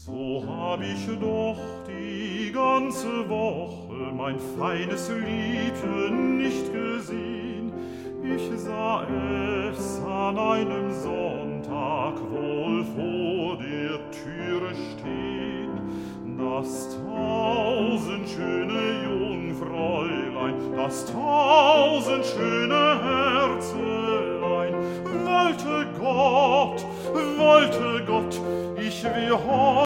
So hab ich doch die ganze Woche mein feines Liebchen nicht gesehen. Ich sah es an einem Sonntag wohl vor der Türe stehen. Das tausendschöne Jungfräulein, das tausendschöne Herzelein, wollte Gott, ich wär